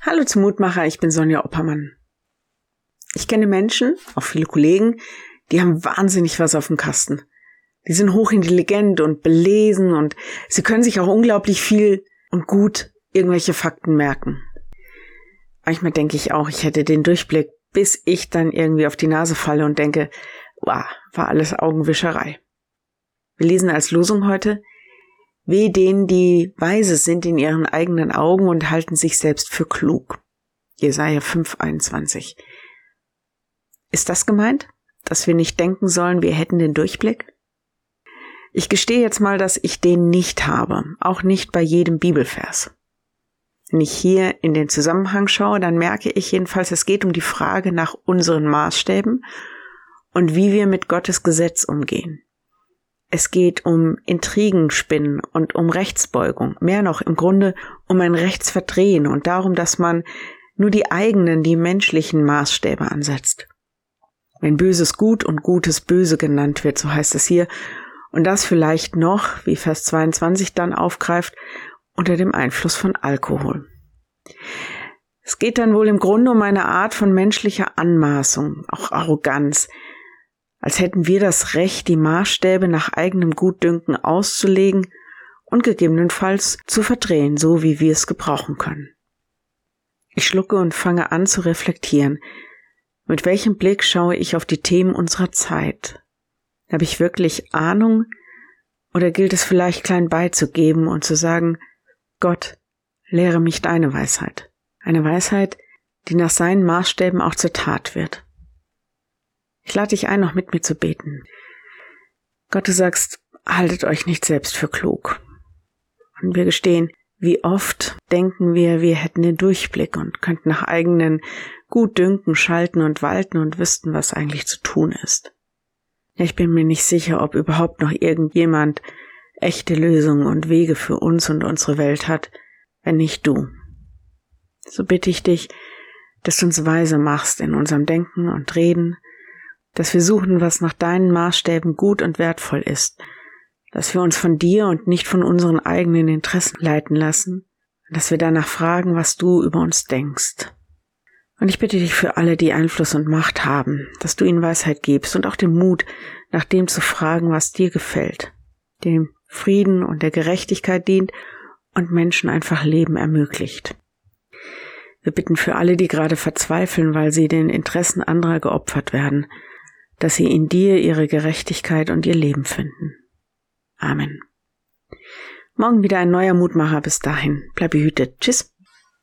Hallo zum Mutmacher, ich bin Sonja Oppermann. Ich kenne Menschen, auch viele Kollegen, die haben wahnsinnig was auf dem Kasten. Die sind hochintelligent und belesen und sie können sich auch unglaublich viel und gut irgendwelche Fakten merken. Manchmal denke ich auch, ich hätte den Durchblick, bis ich dann irgendwie auf die Nase falle und denke, wow, war alles Augenwischerei. Wir lesen als Losung heute: Weh denen, die weise sind in ihren eigenen Augen und halten sich selbst für klug. Jesaja 5,21. Ist das gemeint, dass wir nicht denken sollen, wir hätten den Durchblick? Ich gestehe jetzt mal, dass ich den nicht habe, auch nicht bei jedem Bibelvers. Wenn ich hier in den Zusammenhang schaue, dann merke ich jedenfalls, es geht um die Frage nach unseren Maßstäben und wie wir mit Gottes Gesetz umgehen. Es geht um Intrigenspinnen und um Rechtsbeugung, mehr noch im Grunde um ein Rechtsverdrehen und darum, dass man nur die eigenen, die menschlichen Maßstäbe ansetzt. Wenn Böses gut und Gutes böse genannt wird, so heißt es hier, und das vielleicht noch, wie Vers 22 dann aufgreift, unter dem Einfluss von Alkohol. Es geht dann wohl im Grunde um eine Art von menschlicher Anmaßung, auch Arroganz, als hätten wir das Recht, die Maßstäbe nach eigenem Gutdünken auszulegen und gegebenenfalls zu verdrehen, so wie wir es gebrauchen können. Ich schlucke und fange an zu reflektieren. Mit welchem Blick schaue ich auf die Themen unserer Zeit? Habe ich wirklich Ahnung oder gilt es vielleicht klein beizugeben und zu sagen, Gott, lehre mich deine Weisheit. Eine Weisheit, die nach seinen Maßstäben auch zur Tat wird. Ich lade dich ein, noch mit mir zu beten. Gott, du sagst, haltet euch nicht selbst für klug. Und wir gestehen, wie oft denken wir, wir hätten den Durchblick und könnten nach eigenen Gutdünken schalten und walten und wüssten, was eigentlich zu tun ist. Ich bin mir nicht sicher, ob überhaupt noch irgendjemand echte Lösungen und Wege für uns und unsere Welt hat, wenn nicht du. So bitte ich dich, dass du uns weise machst in unserem Denken und Reden, dass wir suchen, was nach deinen Maßstäben gut und wertvoll ist, dass wir uns von dir und nicht von unseren eigenen Interessen leiten lassen, dass wir danach fragen, was du über uns denkst. Und ich bitte dich für alle, die Einfluss und Macht haben, dass du ihnen Weisheit gibst und auch den Mut, nach dem zu fragen, was dir gefällt, dem Frieden und der Gerechtigkeit dient und Menschen einfach Leben ermöglicht. Wir bitten für alle, die gerade verzweifeln, weil sie den Interessen anderer geopfert werden, dass sie in dir ihre Gerechtigkeit und ihr Leben finden. Amen. Morgen wieder ein neuer Mutmacher. Bis dahin. Bleib behütet. Tschüss.